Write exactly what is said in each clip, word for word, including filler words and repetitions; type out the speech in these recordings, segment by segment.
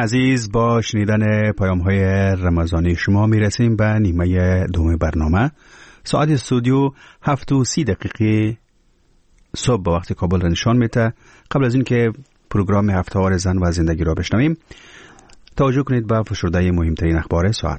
عزیز، با شنیدن پیام‌های رمضانی شما میرسیم به نیمه دوم برنامه. ساعت استودیو هفت و سی دقیقه صبح به وقت کابل را نشان میده. قبل از این که پروگرام هفته‌وار زن و زندگی را بشنویم، توجه کنید به فشرده مهمترین اخبار ساعت.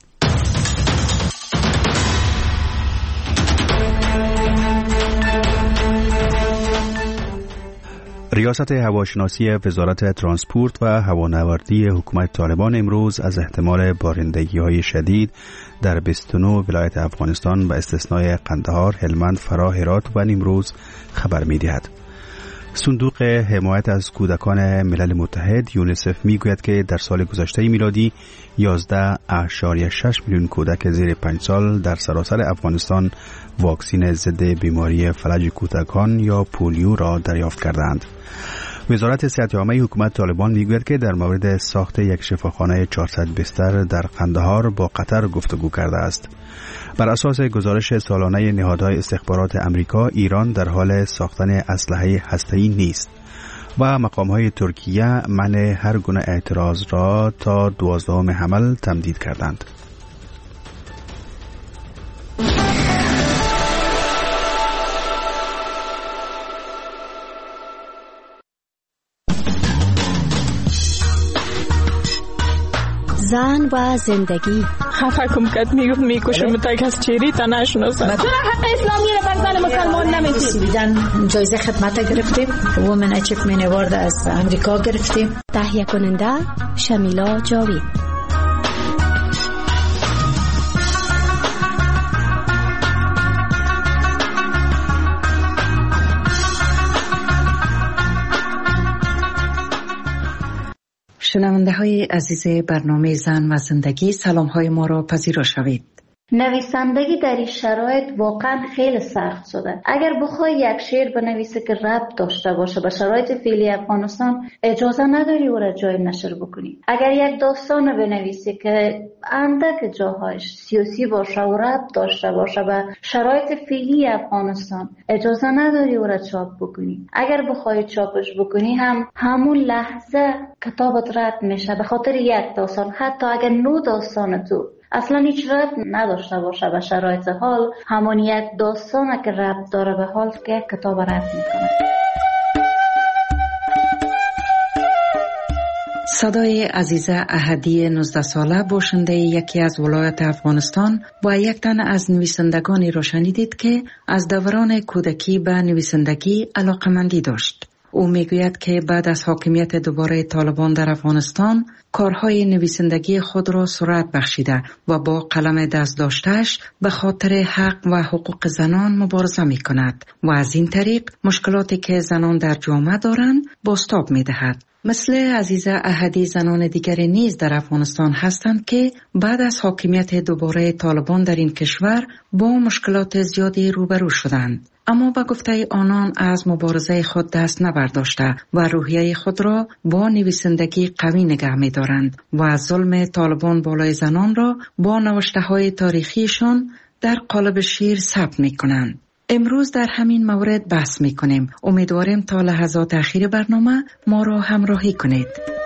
ریاست هواشناسی وزارت ترانسپورت و هوانوردی حکومت طالبان امروز از احتمال بارندگی‌های شدید در بیست و نه ولایت افغانستان به استثنای قندهار، هلمند، فرا، هرات و نیمروز خبر می‌دهد. صندوق حمایت از کودکان ملل متحد یونیسف میگوید که در سال گذشته میلادی یازده اشاریه شش میلیون کودک زیر پنج سال در سراسر افغانستان واکسین ضد بیماری فلج کودکان یا پولیو را دریافت کردند. وزارت صحت عامه حکومت طالبان میگوید که در مورد ساخت یک شفاخانه چهارصد بستر در قندهار با قطر گفتگو کرده است. بر اساس گزارش سالانه نهادهای استخبارات امریکا، ایران در حال ساختن اسلحه هسته‌ای نیست و مقام‌های ترکیه منع هر گونه اعتراض را تا دوازدهم حمل تمدید کردند. زن و زندگی. خفه کم کت میگفت میکشم تک از چیری تا نشناسم. چرا حق اسلامی را بر زن مسلمان نمیدید؟ بیدن جایزه خدمت گرفتیم، وومن اچیومنت اوارد از امریکا گرفتیم. تهیه کننده شمیلا جاوید. شنونده های عزیز برنامه زن و زندگی، سلام های ما را پذیرا شوید. نویسندگی در این شرایط واقعا خیلی سخت شده. اگر بخوای یک شعر بنویسی که ربط داشته باشه به شرایط فعلی افغانستان، اجازه نداری او را جای نشر بکنی. اگر یک داستان بنویسی که اندک جاهایش سیاسی باشه و ربط داشته باشه به شرایط فعلی افغانستان، اجازه نداری او را چاپ بکنی. اگر بخوای چاپش بکنی هم همون لحظه کتابت رد میشه به خاطر یک داستان، حتی اگر نو داستان تو اصلا هیچ ربط نداشته باشه به شرایط حال، همون یک داستانه که ربط داره به حال که کتاب رد میکنه. صدای عزیزه احدی نوزده ساله باشنده یکی از ولایت افغانستان و یک تن از نویسندگانی را شنیدید که از دوران کودکی به نویسندگی علاقمندی داشت. او میگوید که بعد از حاکمیت دوباره طالبان در افغانستان کارهای نویسندگی خود را سرعت بخشیده و با قلم دست داشتهش به خاطر حق و حقوق زنان مبارزه می کند و از این طریق مشکلاتی که زنان در جامعه دارند بازتاب می دهد. مثل عزیزه احدی زنان دیگری نیز در افغانستان هستند که بعد از حاکمیت دوباره طالبان در این کشور با مشکلات زیادی روبرو شدند. اما با گفته آنان از مبارزه خود دست نبرداشته و روحیه خود را با نویسندگی قوی نگه می دارند و از ظلم طالبان بالای زنان را با نوشته های تاریخیشان در قالب شعر ثبت می کنند. امروز در همین مورد بحث می کنیم. امیدواریم تا لحظات اخیر برنامه ما را همراهی کنید.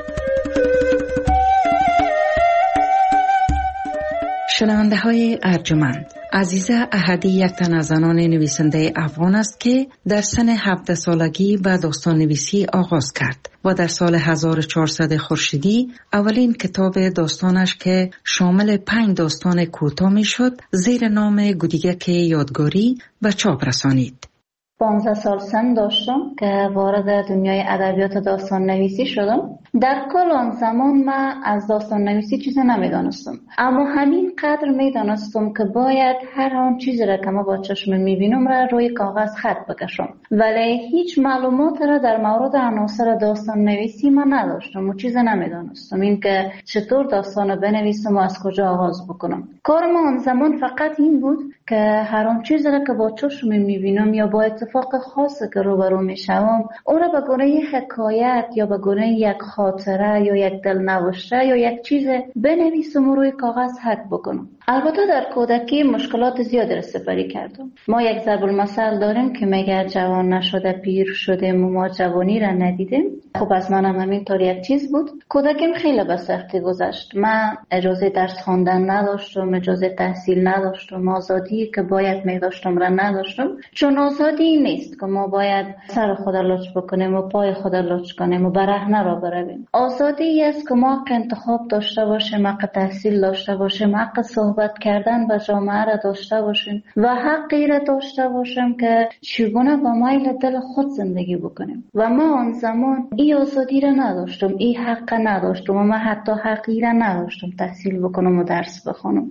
شنونده های ارجمند، عزیزه احدی یک تن از زنان نویسنده افغان است که در سن هفده سالگی به داستان نویسی آغاز کرد و در سال هزار و چهارصد خورشیدی اولین کتاب داستانش که شامل پنج داستان کوتاه می شد زیر نام گودیگک یادگاری به چاپ رسانید. پانزده سال سن داشتم که وارد دنیای ادبیات داستان نویسی شدم. در کل آن زمان من از داستان نویسی چیزی نمیدانستم، اما همین قدر میدانستم که باید هر آن چیزی را که ما با چشم میبینم را روی کاغذ خط بکشم، ولی هیچ معلومات را در مورد عناصر داستان نویسی من نداشتم و چیزی نمیدانستم این که چطور داستان بنویسم و از کجا آغاز بکنم. کار ما آن زمان فقط این بود که هر آن چیزی را که با چشم میبینم یا با اتفاق خاصی که روبرو میشوم او را به گونه حکایت یا به گونه یک خاطره یا یک دلنوشته یا یک چیز بنویسم و روی کاغذ حک بکنم. البته در کودکی مشکلات زیادی را سپری کردم. ما یک ضرب المثل داریم که میگه جوان نشده پیر شده ما جوانی را ندیدیم. خب از منم همینطور یک چیز بود. کودکیم خیلی به سختی گذشت. من اجازه درس خواندن نداشتم، اجازه تحصیل نداشتم، آزادی که باید می داشتم را نداشتم. چون آزادی نیست که ما باید سر خود لچ بکنیم و پای خود لچ کنیم و برهنه را برویم. آزادی است که ما حق انتخاب داشته باشیم، حق تحصیل داشته باشیم، حق صحبت کردن با جامعه را داشته باشیم و حقی را داشته باشیم که چگونه با میل دل خود زندگی بکنیم. و ما آن زمان این آزادی را نداشتم، این حق نداشتم و من حتی حقی را نداشتم تحصیل بکنم و درس بخونم.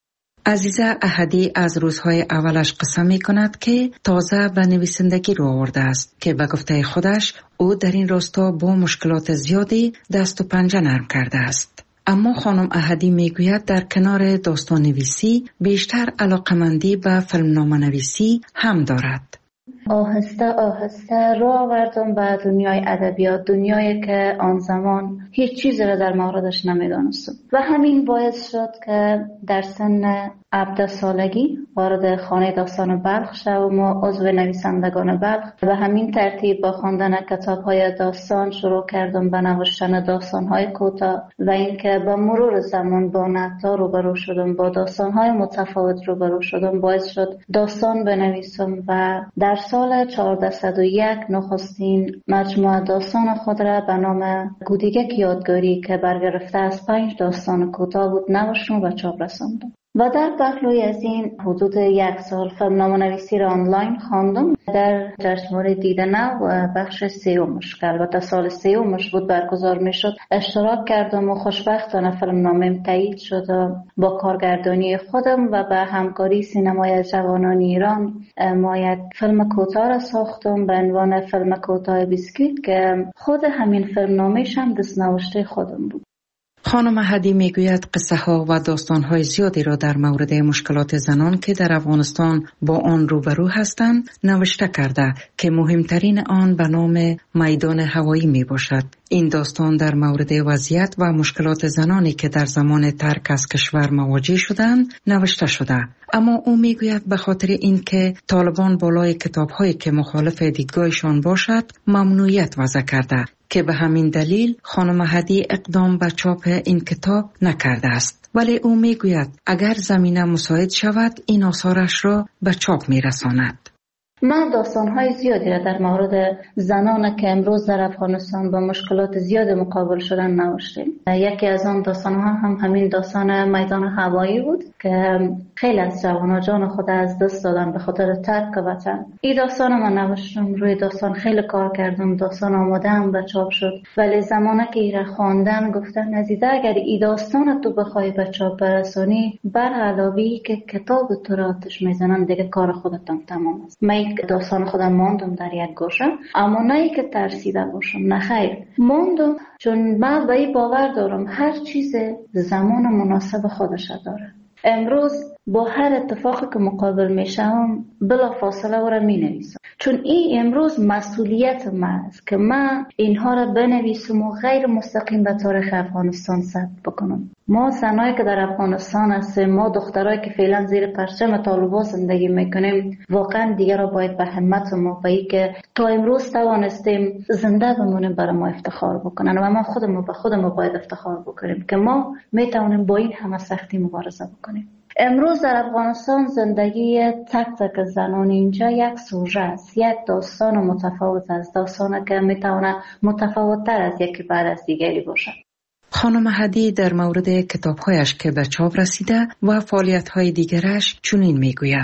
عزیزه احدی از روزهای اولش قصه می کند که تازه به نویسندگی رو آورده است که به گفته خودش او در این راستا با مشکلات زیادی دست و پنجه نرم کرده است. اما خانم احدی می گوید در کنار داستان نویسی بیشتر علاقمندی به فیلمنامه نویسی هم دارد. آهسته آهسته رو آوردم به دنیای ادبیات، دنیایی که آن زمان هیچ چیزی را در موردش نمیدانستم و همین باعث شد که در سن هفده سالگی وارد خانه داستان بلخ شدم و عضو نویسندگان بلخ. و همین ترتیب با خواندن کتاب‌های داستان شروع کردم به نوشتن داستان‌های کوتاه و اینکه با مرور زمان با نقدها روبرو شدم، با داستان‌های متفاوت روبرو شدم، باعث شد داستان بنویسم و در سال چهارصد و یک نخستین مجموعه داستان خود را به نام گودیگک یادگاری که برگرفته از پنج داستان کوتاه بود نوشتم و چاپ رساندم. و در پهلوی از این حدود یک سال فیلمنامه نویسی را آنلاین خواندم در جشنواره دیده نو و بخش سیومش که البته سال سیومش بود برگزار می شد اشتراک کردم و خوشبختانه فیلمنامه‌ام تایید شد و با کارگردانی خودم و به همکاری سینمای جوانان ایران ما یک فیلم کوتاه را ساختم به عنوان فیلم کوتاه بیسکویت که خود همین فیلمنامه‌ش هم دست‌نوشته خودم بود. خانم احدی میگوید قصه ها و داستان های زیادی را در مورد مشکلات زنان که در افغانستان با آن روبرو هستند نوشته کرده که مهمترین آن به نام میدان هوایی می باشد. این داستان در مورد وضعیت و مشکلات زنانی که در زمان ترک از کشور مواجه شدند نوشته شده. اما او میگوید به خاطر اینکه طالبان بالای کتاب‌هایی که مخالف دیدگاهشان باشد ممنوعیت وضع کرده که به همین دلیل خانم احدی اقدام به چاپ این کتاب نکرده است. ولی او میگوید اگر زمینه مساعد شود این آثارش را به چاپ میرساند. من داستان‌های زیادی را در مورد زنان که امروز در افغانستان با مشکلات زیاد مقابل شدن نوشتم. یکی از آن داستان‌ها هم همین داستان میدان هوایی بود که خیلی از جوانان جان خود از دست دادن به خاطر ترک وطن. این داستان من نوشتم، روی داستان خیلی کار کردم، داستان آماده‌ام و چاپ شد. ولی زمانی که این را خواندن گفتن عزیزه اگر این داستان تو بخوای به چاپ برسانی بر علاوه که کتاب تو را آتش میزنن دیگه کار خودت تمام است. داستان خودم ماندم در یک گوشه، اما نه ای که ترسیده باشم، نه خیر، ماندم چون من به این باور دارم هر چیز زمان مناسب خودش داره. امروز با هر اتفاقی که مقابل میشم بلا فاصله او را می نویسم چون این امروز مسئولیت من است که من اینها را بنویسم و غیر مستقیم به تاریخ افغانستان ثبت بکنم. ما زنایی که در افغانستان هستیم، ما دخترایی که فعلا زیر پرچم طالبان زندگی میکنیم، واقعا دیگه را باید به همت ما به این که تا امروز توانستیم زنده بمونیم برای ما افتخار بکنن و ما خودمون به خودمون باید افتخار بکنیم که ما میتونیم با این همه سختی مبارزه بکنیم. امروز در افغانستان زندگی تک تک زنان اینجا یک سوژه است، یک داستان متفاوت است، داستانی که میتونه متفاوت تر از یکی بعد از دیگری باشه. خانم احدی در مورد کتابهایش که به چاپ رسیده و فعالیت‌های دیگرش چنین میگوید: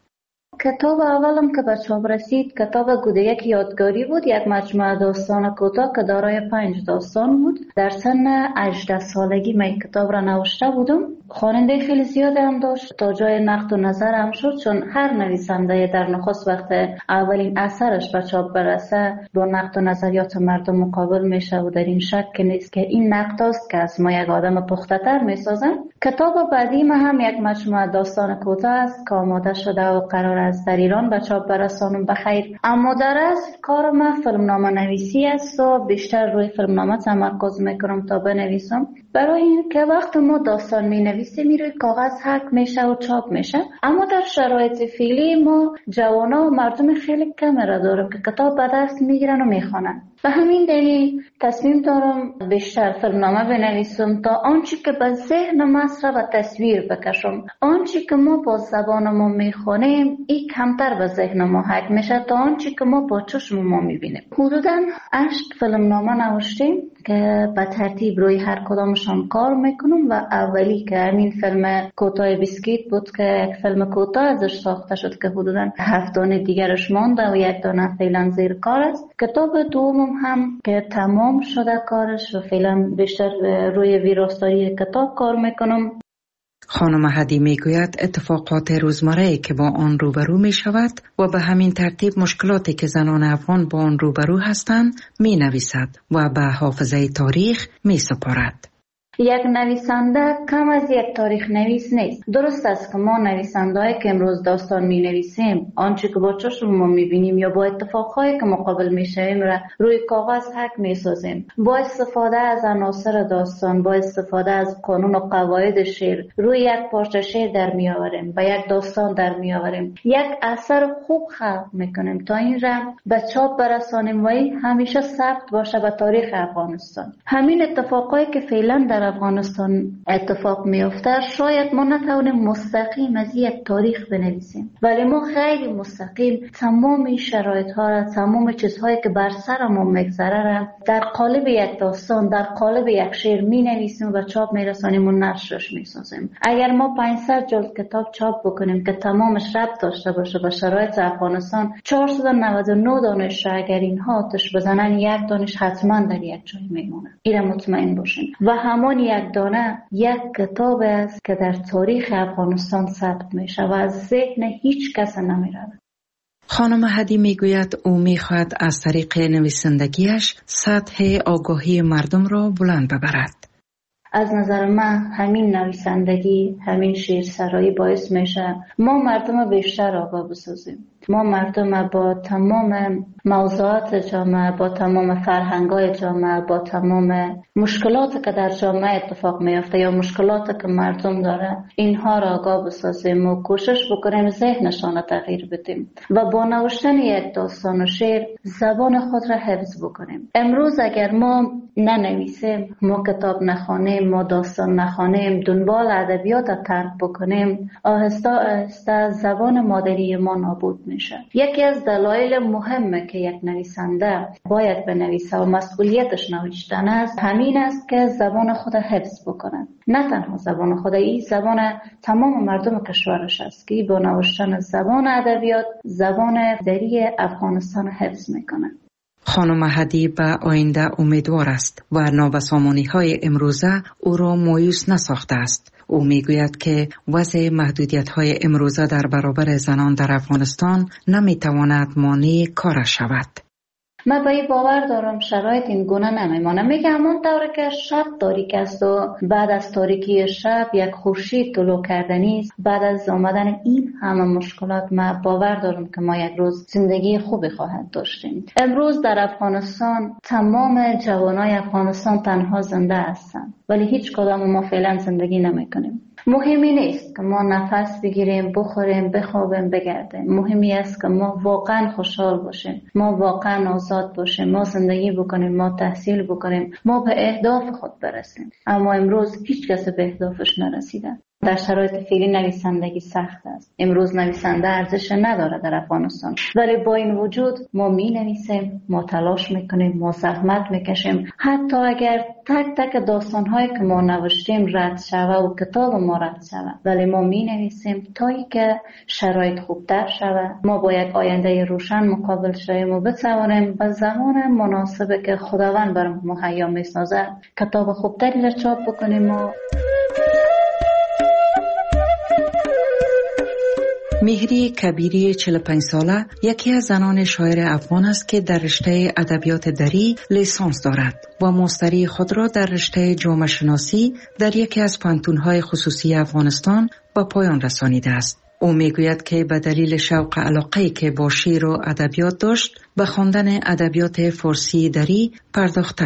کتاب اولم که به چاپ رسید کتاب گودیگک یادگاری بود، یک مجموعه داستان کوتاه که دارای پنج داستان بود. در سن هجده سالگی من کتاب را نوشته بودم. خواننده خیلی زیاد هم داشت، تا جای نقد و نظر هم شد، چون هر نویسنده در نخست وقت اولین اثرش به چاپ برسه با نقد و نظریات مردم مقابل میشه و در این شک نیست که این نقد است که از ما یک آدم پخته تر میسازن. کتاب بعدی ما هم یک مجموعه داستان کوتاه است که آماده شده و قرار است در ایران به چاپ برسانم بخیر. اما در اصل کار من فیلمنامه نویسی است و بیشتر روی فیلمنامه تمرکز میکنم تا بنویسم، برای این که وقت ما داستان می نویسه میره کاغذ حک میشه و چاپ میشه. اما در شرایط فعلی ما جوانا و مردم خیلی کم را داریم که کتاب به دست میگیرن و میخوانن. به همین دلیل تصمیم دارم بیشتر فیلمنامه بنویسم تا آنچه که به ذهن مصر و تصویر بکشم. آنچه که ما با زبان ما میخوانیم این کمتر به ذهن ما حک میشه تا آنچه که ما با چشم ما میبینیم. حدوداً هشت فیلمنامه نوشتیم که به ترتیب روی هر کدامشان کار میکنم و اولی که همین فیلم کوتاه بیسکیت بود که یک فیلم کوتاه ازش ساخته شد که حدوداً هفت دانه دیگرش مانده و یک دانه فعلا زیر کار است. کتاب دومم هم که تمام شده کارش و فعلا بیشتر روی ویراستاری کتاب کار میکنم. خانم هدی میگوید اتفاقات روزمره که با آن روبرو می شود و به همین ترتیب مشکلاتی که زنان افغان با آن روبرو هستند می نویسد و به حافظه تاریخ می سپارد. یک نویسنده کم از یک تاریخ نویس نیست. درست است که ما نویسنده‌ای که امروز داستان می نویسیم آنچه که با چشم ما می بینیم یا با اتفاقهایی که مقابل می شویم را روی کاغذ حک می سازیم. با استفاده از عناصر داستان، با استفاده از قانون و قواعد شعر روی یک پارچه شعر در می آوریم و یک داستان در می آوریم. یک اثر خوب خلق می کنیم تا این را به چاپ برسانیم و همیشه ثبت باشه به تاریخ افغانستان. همین اتفاقایی که فعلا در افغانستان اتفاق میفته شاید ما نتوانیم مستقیم از یک تاریخ بنویسیم، ولی ما خیلی مستقیم تمام شرایط ها را، تمام چیزهایی که بر سر ما میگذره را در قالب یک داستان، در قالب یک شعر می نویسیم و به چاپ میرسانیم و نشرش میسازیم. اگر ما پانصد جلد کتاب چاپ بکنیم که تمامش ربط داشته باشه به شرایط افغانستان، چهارصد و نود و نه دانش اگر اینها آتش بزنن یک دانش حتما در یک جای میمونه. این مطمئن باشین. و همان یک دانه یک کتاب است که در تاریخ افغانستان ثبت میشه و از ذهن هیچ کس نمیره. خانم هدی میگوید او میخواهد از طریق نویسندگیش سطح آگاهی مردم را بلند ببرد. از نظر من همین نویسندگی، همین شعرسرایی باعث میشه ما مردم بیشتر آگاه بسازیم. ما مردم با تمام موضوعات جامعه، با تمام فرهنگ‌های جامعه، با تمام مشکلاتی که در جامعه اتفاق میفته یا مشکلاتی که مردم داره، اینها را آگاه بسازیم و کوشش بکنیم ذهنشان را تغییر بدیم و با نوشتن یک داستان و شعر زبان خود را حفظ بکنیم. امروز اگر ما ننویسیم، ما کتاب نخوانیم، ما داستان نخوانیم، دنبال ادبیات را ترک بکنیم، آهسته آهسته زبان مادری ما نابود میشه. یکی از دلایل مهمه که یک نویسنده باید بنویسه و مسئولیتش نوشتن است همین است که زبان خود حفظ بکنه. نه تنها زبان خود، این زبان تمام مردم کشورش است که با نوشتن زبان ادبیات زبان مادری افغانستان حفظ میکنه. خانم هدی به آینده امیدوار است و نابسامانی های امروزه او را مایوس نساخته است. او میگوید که وضع محدودیت های امروزه در برابر زنان در افغانستان نمیتواند مانع کارش شود. من به این باور دارم شرایط این گونه نمیمانه. میگه همون طوری که شب تاریک است و بعد از تاریکی شب یک خورشید طلوع کردنی است، بعد از آمدن این همه مشکلات من باور دارم که ما یک روز زندگی خوبی خواهد داشتیم. امروز در افغانستان تمام جوانای افغانستان تنها زنده هستند، ولی هیچ کدام ما فعلا زندگی نمیکنیم. مهمی نیست که ما نفس بگیریم، بخوریم، بخوابیم، بگردیم. مهمی است که ما واقعا خوشحال باشیم، ما واقعا آزاد باشیم، ما زندگی بکنیم، ما تحصیل بکنیم، ما به اهداف خود برسیم. اما امروز هیچ کس به اهدافش نرسیده. در شرایط فعلی نویسندگی سخت است. امروز نویسنده ارزش نداره در افغانستان، ولی با این وجود ما می نویسیم، ما تلاش میکنیم، ما زحمت میکشیم. حتی اگر تک تک داستانهایی که ما نوشتیم رد شوه و کتاب ما رد شوه، ولی ما می نویسیم تا ای که شرایط خوبتر شوه. ما با یک آینده روشن مقابل شویم و بتوانیم به زمان مناسبی که خداوند برام مهیا میسازه کتاب خوبتری را چاپ بکنیم. و مهری کبیری چهل و پنج ساله یکی از زنان شاعر افغان است که در رشته ادبیات دری لیسانس دارد و ماستری خود را در رشته جامعه شناسی در یکی از پانتون‌های خصوصی افغانستان به پایان رسانیده است. او میگوید که به دلیل شوق علاقه‌ای که با شعر و ادبیات داشت به خواندن ادبیات فارسی دری پرداخته است.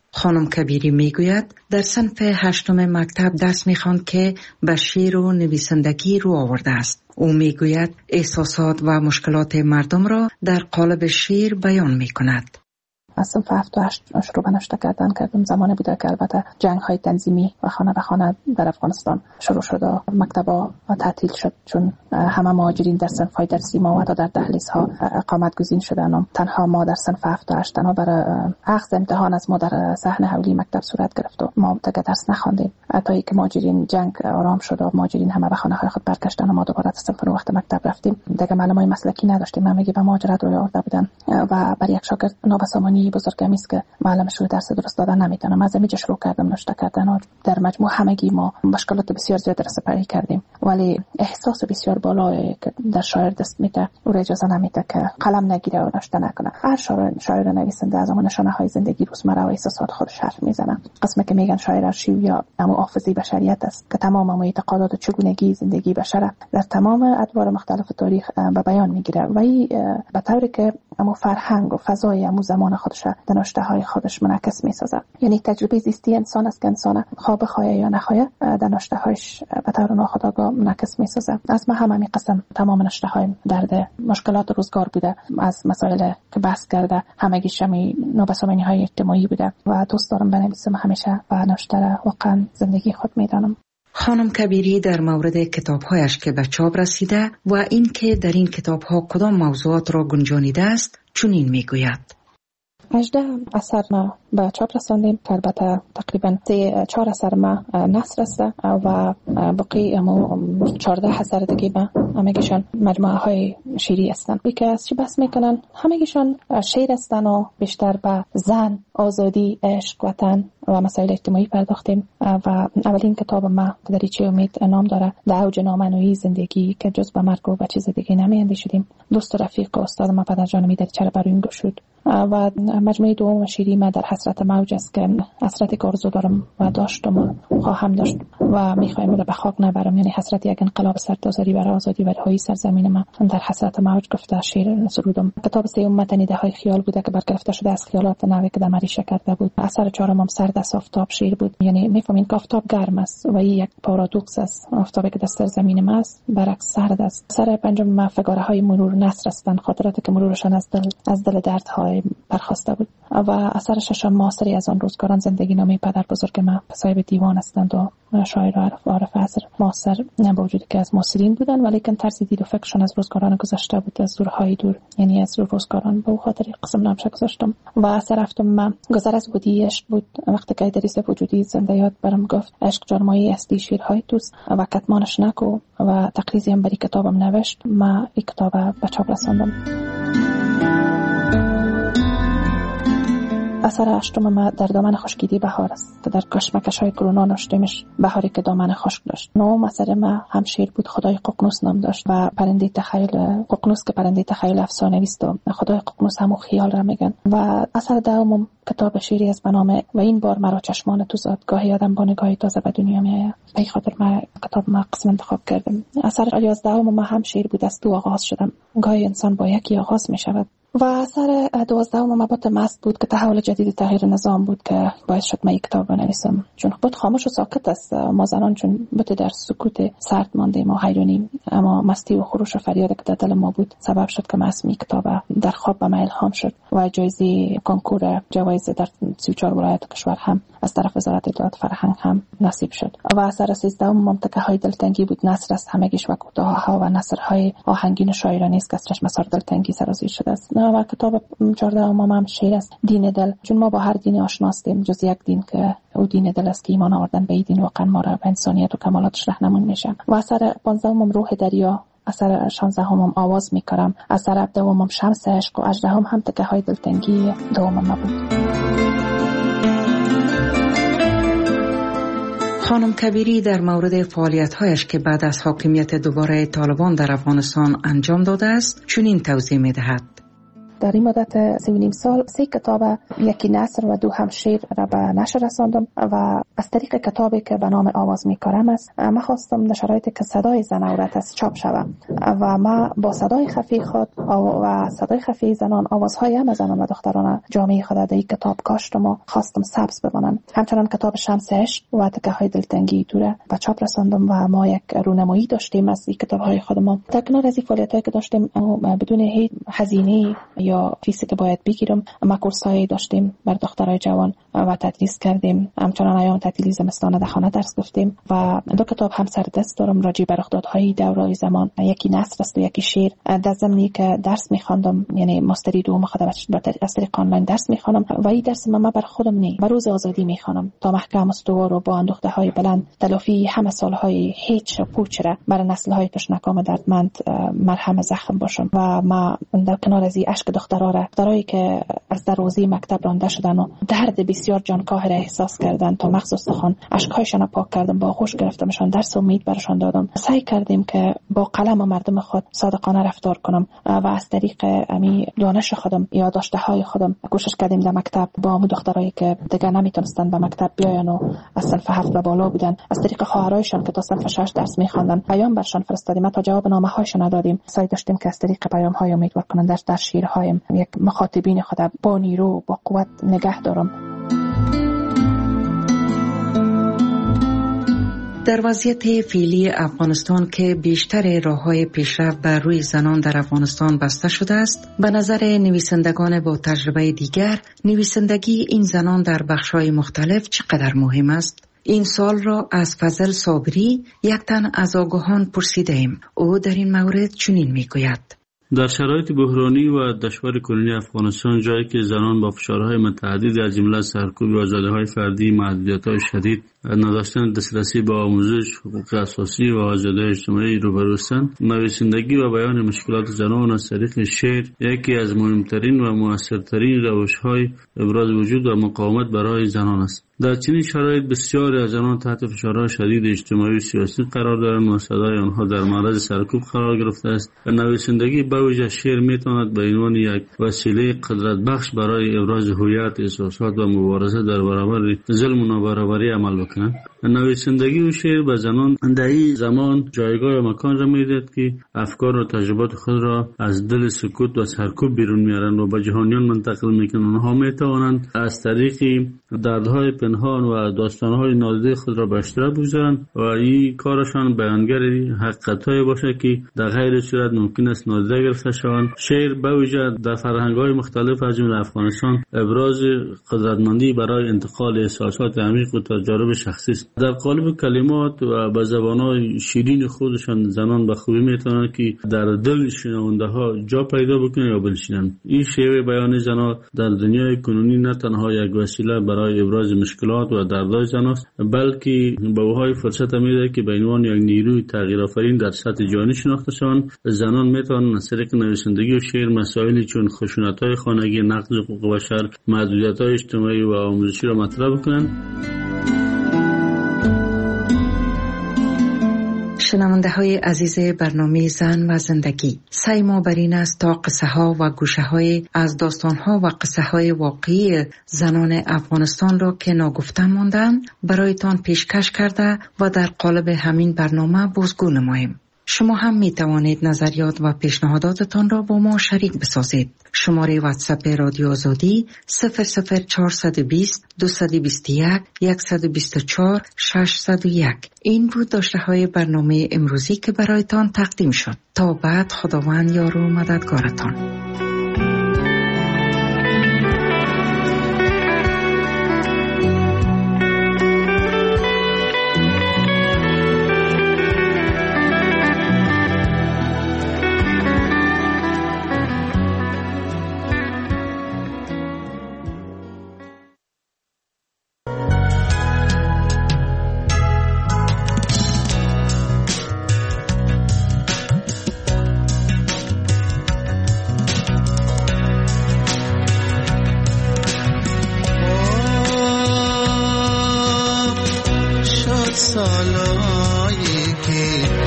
خانم کبیری میگوید در صنف هشتم مکتب درس میخواند که به شعر و نویسندگی رو آورده است. او میگوید احساسات و مشکلات مردم را در قالب شعر بیان میکند. از صنف هفت و هشت شروع به نوشته کردن کردم. زمانی بوده که البته جنگ های تنظیمی و خانه به خانه در افغانستان شروع شد و مکتب‌ها تعطیل شد، چون همه مهاجرین در صنف های درسی ما و در دهلیزها اقامت گزین شدن و تنها ما در صنف هفت و هشت تنها برای اخذ امتحان از ما در صحن حولی مکتب صورت گرفت و ما دیگه درس نخواندیم تا اینکه مهاجرین جنگ آرام شد و مهاجرین همه به خانه های خود برگشتن و ما دوباره از صنف وقت مکتب رفتیم. دیگه معلمای مسلکی نداشتیم، همگی به مهاجرت روی آورده بودن و برای یک شاگرد نابسامانی بزرگمی است که معلمش رو درس درست دادن نمیتونه. از اینجا شروع کردم نوشته کردن و در مجموع همگی ما مشکلات بسیار زیاد رسپری کردیم، ولی احساس بسیار بالایی که در شاعر دست میده او اجازه نمیده که قلم نگیره و نوشته نکنه. هر شاعر شاعر نویسنده از اون نشانه های زندگی روزمره و احساسات خودش حرف میزنه. قسمی که میگن شاعر ارشیو یا همون حافظه بشریت است که تمام معتقدات و چگونگی زندگی بشر در تمام ادوار مختلف تاریخ به بیان میگیره و این به طوری که همون فرهنگ و فضای همون زمان خودش در نوشته های خودش منعکس میسازه. یعنی تجربه زیستی انسان است که انسان خواه بخواه یا نخواه در نوشته هایش به طور ناخودآگاه منعکس میسازه. از ما هم همین قسم تمام نوشته های درد مشکلات روزگار بوده، از مسائل که بحث کرده همگیش همی نابسامانی های اجتماعی بوده و دوست دارم بنویسم همیشه و نوشته را واقعا زندگی خود میدانم. خانم کبیری در مورد کتاب‌هایش که به چاپ رسیده و این که در این کتاب‌ها کدام موضوعات را گنجانیده است چنین میگوید. هجده اثر ما به چاپ رساندیم که البته تقریبا سه چهار اثر ما نثر است و باقی همو چهارده اثر دیگه ما همگیشان مجموعه های شعری هستند. که از چی بحث میکنن؟ همگیشان شعر هستند و بیشتر به زن، آزادی، عشق، وطن و مسائل اجتماعی پرداختیم و اولین کتاب ما که دریچه امید نام داره در اوج نامنوی زندگی که جز به مرگ و به چیز دیگه نمی‌اندیشیدیم. دوست و رفیق و استاد ما پدرجان می دریچه را برای این گشود و مجموعه دوم شیری ما در حسرت موج است که حسرتی که آرزو دارم و داشتم و خواهم داشت و میخوایم رو به خاک نبرم، یعنی حسرتی یک انقلاب سرتاسری برای آزادی و رهایی سرزمین ما در حسرت موج گفته شعر سرودم. کتاب سوم متنیده های خیال بوده که برگرفته شده از خیالات نوی که در مریشه کرده بود. اثر چهارم سرد از آفتاب شعر بود، یعنی میفهمین که آفتاب گرم است و این یک پارادوکس است، آفتابی که در سرزمین ما است برعکس سرد است. اثر پنجم ما فگاره های مرور نثر هستند، خاطراتی که مرورشان از دل از دل دردهای برخواسته بود. و اثر ششم معاصری از آن روزگاران زندگی نامه پدر بزرگ ما صاحب دیوان هستند و شاعر و عارف عارف عصر معاصر، نه با وجودی که از معاصرین بودن ولی که طرز دید و فکرشون از روزگاران گذشته بود، از دورهای دور، یعنی از روزگاران به خاطر قسم نامش گذاشتم. و اثر هفتم ما گذر از بودی عشق بود، وقتی که ادریس وجودی زنده یاد برام گفت عشق جرمایی اصلی شیرهای توست و کتمانش نکو و تقریزی هم بری کتابم نوشت. ما این کتاب به چاپ رساندم. اثر هشتم ما در دامن خشکیدی بهار است که در کشمکش های کرونا نوشتیمش، بهاری که دامن خشک داشت. نهم اثر ما هم شعر بود، خدای ققنوس نام داشت و پرنده تخیل ققنوس که پرنده تخیل افسانه‌ای است و خدای ققنوس همو خیال را میگن. و اثر دهم کتاب شعری است به نام و این بار مرا چشمان تو زاد، گاهی آدم با نگاهی تازه به دنیا میآید. به خاطر ما کتاب ما قسم انتخاب کردم. اثر یازدهم ما هم شعر بود، از تو آغاز شدم، گاهی انسان با یکی آغاز میشود. و اثر دوازدهم مبات مست بود که تحول جدید تغییر نظام بود که باعث شد من یک کتاب بنویسم، چون بود خاموش و ساکت است. ما زنان چون بود در سکوت سرد ماندیم و حیرانیم، اما مستی و خروش و فریاد که در دل ما بود سبب شد که اسمی کتاب در خواب به من الهام شد و جایزه کنکور جوایز در سی و چهار ولایت کشور هم از طرف وزارت اطلاعات فرهنگ هم نصیب شد. و اثر سیزدهم ممتکه های دلتنگی بود، نثر است همگیش و کوتاه ها و نثرهای آهنگین شاعرانه است که از چشم سر دلتنگی سرازیر شده است. و کتاب چهاردهم هم شعر است، دین دل، چون ما با هر دین آشناستیم جز یک دین که او دین دل است که ایمان آوردن به این دین واقعا ما را به انسانیت و کمالاتش راهنمون میشه. و اثر پانزدهم روح دریا، اثر شانزدهم آواز میکرم، اثر هفدهم شمس عشق و هجدهم هم تکه های دلتنگی دوم ما بود. خانم کبیری در مورد فعالیت‌هایش که بعد از حاکمیت دوباره طالبان در افغانستان انجام داده است چنین توضیح می‌دهد. در این مدت سه و نیم سال سه کتاب، یکی نثر و دو هم شعر را به نشر رساندم و از طریق کتابی که به نام آواز میکارم است، ما خواستم در شرایطی که صدای زن عورت است چاپ شوم و ما با صدای خفی خود و صدای خفی زنان آوازهای هم زنان و دختران جامعه خود در این کتاب کاشتم و خواستم سبز بمانند. همچنان کتاب شمس عشق و تکه های دلتنگی توره به چاپ رساندم و ما یک رونمایی داشتیم از این کتاب های خودمان. در کنار از این فعالیتایی که داشتیم بدون هیچ هزینه یا فیسی که باید بگیرم، ما کورسایی داشتیم بر دخترای جوان و تدریس کردیم. همچنان ایام تعطیلی زمستانه در خانه درس گفتیم و دو کتاب هم سر دست دارم راجع بر رخدادهای دورای زمان، یکی نثر است و یکی شعر. در زمانی که درس می‌خواندم، یعنی ماستری دوم خودم از طریق آنلاین درس می‌خوانم و این درس ما بر خودم نی بر روز آزادی می‌خوانم تا محکم استوار و با اندوخته‌های بلند تلافی همه سال‌های هیچ و پوچ را بر نسل‌های تشنکام دردمند مرهم زخم باشم. و ما در کنار از این اشک دخترها را دخترایی که از دروازه مکتب رانده شدن و درد بسیار جانکاه را احساس کردن تا مغز استخوان اشک‌هایشان را پاک کردم، با آغوش گرفتمشان، درس امید برشان دادم. سعی کردیم که با قلم و مردم خود صادقانه رفتار کنم و از طریق امی دانش خودم یا داشته‌های خودم کوشش کردیم در مکتب با هم دخترایی که دیگه نمیتونستن به مکتب بیاین و از صنف هفت به بالا بودن، از طریق خواهرایشان که تا صنف شش درس می‌خواندن پیام برشان فرستادیم تا جواب نامه‌هایشان ندادیم. سعی داشتیم که از طریق پیام‌های امیدوار کننده در شعرهایم یک مخاطبین خود با نیرو با قوت نگه دارم. در وضعیت فعلی افغانستان که بیشتر راه‌های پیشرفت بر روی زنان در افغانستان بسته شده است، به نظر نویسندگان با تجربه دیگر نویسندگی این زنان در بخش‌های مختلف چقدر مهم است؟ این سال را از فضل صابری یک تن از آگاهان پرسیدیم. او در این مورد چنین میگوید: در شرایط بحرانی و دشوار کنونی افغانستان، جایی که زنان با فشارهای متعددی از جمله سرکوب آزادی‌های فردی، محدودیت‌های شدید، نداشتن دسترسی به آموزش، حقوق اساسی و آزادی اجتماعی روبرو هستند، نویسندگی و بیان مشکلات زنان از طریق شعر یکی از مهمترین و موثرترین روش‌های ابراز وجود و مقاومت برای زنان است. در چنین شرایط بسیاری از زنان تحت فشارهای شدید اجتماعی و سیاسی قرار دارند و صدای آنها در معرض سرکوب قرار گرفته است. نویسندگی به ویژه شعر میتواند به عنوان یک وسیله قدرت بخش برای ابراز هویت، احساسات و مبارزه در برابر ظلم و نابرابری عمل بکند. نویسندگی و شعر به زنان در این زمان جایگاه و مکان را میدهد که افکار و تجربات خود را از دل سکوت و سرکوب بیرون میارند و به جهانیان منتقل میکنند. آنها میتوانند از طریق دردهای پنهان و داستانهای نادیده خود را به اشتراک بگذارند و این کارشان بیانگر حقیقت‌هایی باشد که در غیر صورت ممکن است نادیده گرفته شوند. شعر به ویژه در فرهنگ‌های مختلف از جمله افغانستان ابراز قدرتمندی برای انتقال احساسات عمیق و تجارب شخصی است. در قالب کلمات و به زبان‌های شیرین خودشان زنان به خوبی میتوانند که در دل شنونده‌ها جا پیدا بکنند یا بنشینند. این شیوه بیان زنان در دنیای کنونی نه تنها یک وسیله برای ابراز مشکلات و دردهای زنان است، بلکه به اوهای فرصت میده که به عنوان یک نیروی تغییرآفرین در سطح جهانی شناخته شوند. زنان میتوانند از طریق نویسندگی و شعر مسائلی چون خشونت‌های خانگی، نقض حقوق بشر، محدودیت‌های اجتماعی و آموزشی را مطرح کنند. شنونده های عزیز برنامه زن و زندگی، سعی ما بر این است تا قصه ها و گوشه های از داستان ها و قصه های واقعی زنان افغانستان را که ناگفته ماندند برایتان پیشکش کرده و در قالب همین برنامه بازگو نماییم. شما هم می توانید نظریات و پیشنهاداتتان را با ما شریک بسازید. شماره واتساپ رادیو آزادی صفر صفر چهارصد و بیست دویست و بیست و یک صد و بیست و چهار ششصد و یک. این بود داشته های برنامه امروزی که برایتان تقدیم شد. تا بعد، خداوند یار و مددگارتان.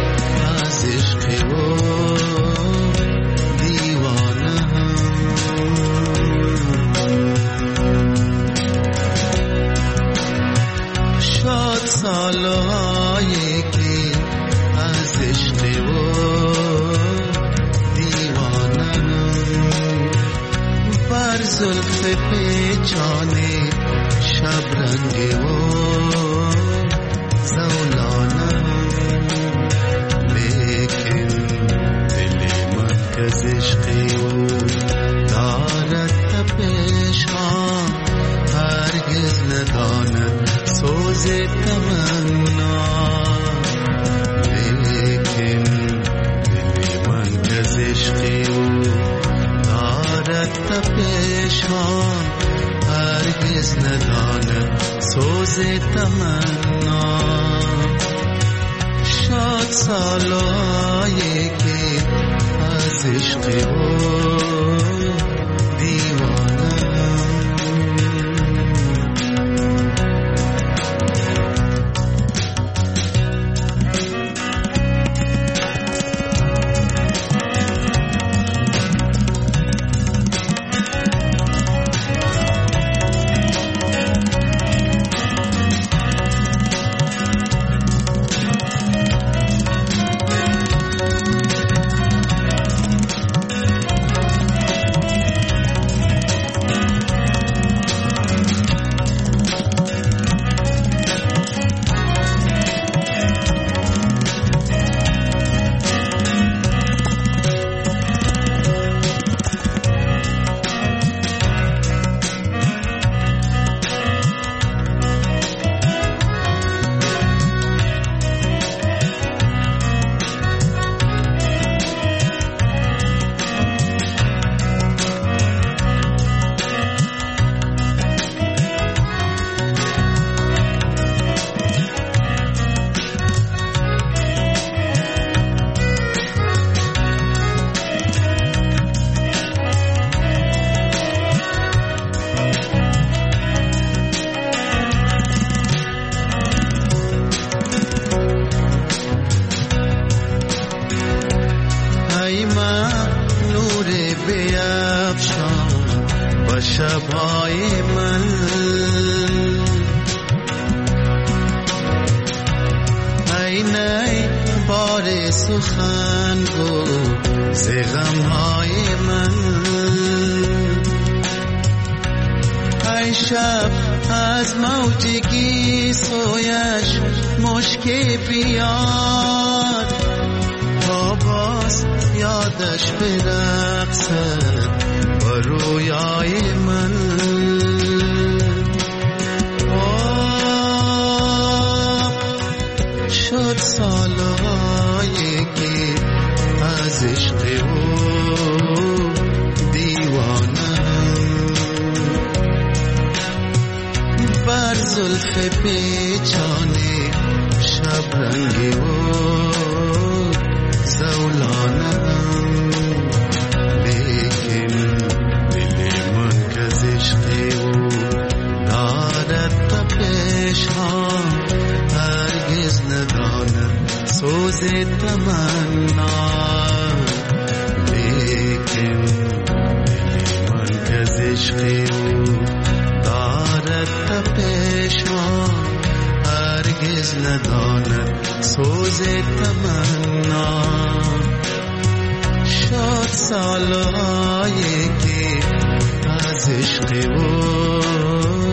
دیوانه هم سالهایی که از عشق و دیوانم بر زلف پیچانه شبرنگ و زولانم، لیکن دل من از عشق و دارد تپش ها، هرگز نداند سوز تمنا، لیکن دل من از عشق و دارد تپش ها، هرگز نداند سوز تمنا. شاد سالهایی که از عشق و شبهای من ای نی بار سخن گو ز غمهای من، ای شب از موجگی سویش مشکی بیاد تا باز یادش برقصد رویای من. آه شد سالهایی که از عشق او دیوانم بر زلف پیچانه شبرنگ و زولانم، هرگز نداند سوز تمنا، لیکن دل من از عشق او دارد تپش ها، هرگز نداند سوز تمنا. شاد سالهایی که از عشق او